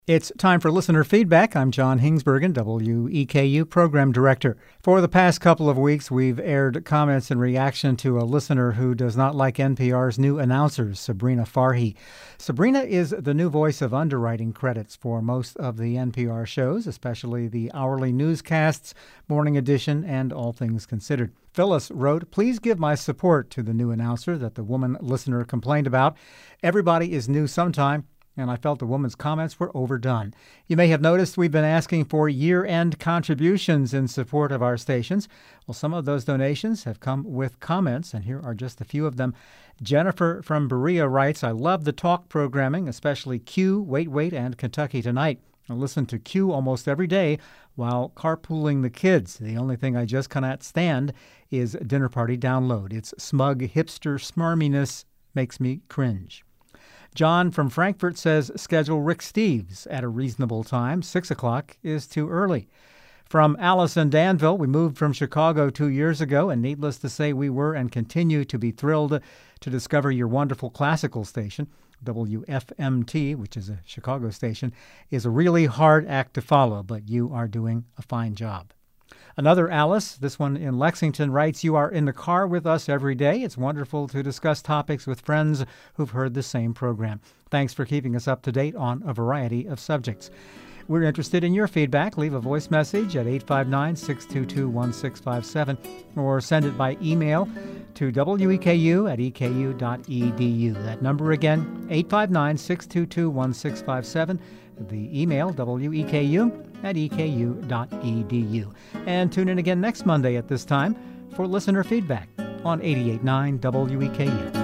It's time for listener feedback. I'm John Hingsbergen, WEKU Program Director. For the past couple of weeks, we've aired comments in reaction to a listener who does not like NPR's new announcers, Sabrina Farhi. Sabrina is the new voice of underwriting credits for most of the NPR shows, especially the hourly newscasts, Morning Edition, and All Things Considered. Phyllis wrote, "Please give my support to the new announcer that the woman listener complained about. Everybody is new sometime, and I felt the woman's comments were overdone. You may have noticed we've been asking for year-end contributions in support of our stations. Well, some of those donations have come with comments, and here are just a few of them. Jennifer from Berea writes, I love the talk programming, especially Q, Wait, and Kentucky Tonight. I listen to Q almost every day while carpooling the kids. The only thing I just cannot stand is Dinner Party Download. Its smug hipster smarminess makes me cringe." John from Frankfurt says, schedule Rick Steves at a reasonable time. 6 o'clock is too early. From Alice in Danville, we moved from Chicago 2 years ago, and needless to say, we were and continue to be thrilled to discover your wonderful classical station. WFMT, which is a Chicago station, is a really hard act to follow, but you are doing a fine job. Another Alice, this one in Lexington, writes, you are in the car with us every day. It's wonderful to discuss topics with friends who've heard the same program. Thanks for keeping us up to date on a variety of subjects. We're interested in your feedback. Leave a voice message at 859-622-1657 or send it by email to weku@eku.edu. That number again, 859-622-1657. The email, weku@eku.edu. And tune in again next Monday at this time for listener feedback on 88.9 WEKU.